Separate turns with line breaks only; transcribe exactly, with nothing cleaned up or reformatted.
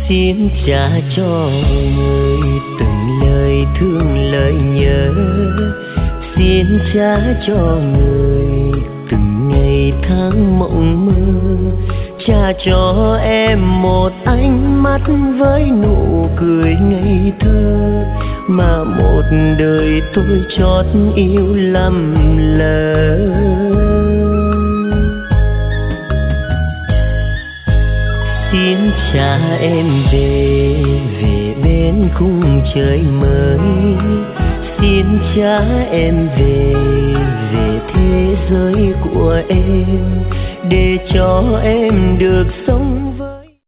Xin trả cho người từng lời thương lời nhớ, xin trả cho người từng ngày tháng mộng mơ, trả cho em một ánh mắt với nụ cười ngây thơ mà một đời tôi chót yêu lầm lỡ. Xin trả em về về bên khung trời mới, xin trả em về về thế giới của em để cho em được sống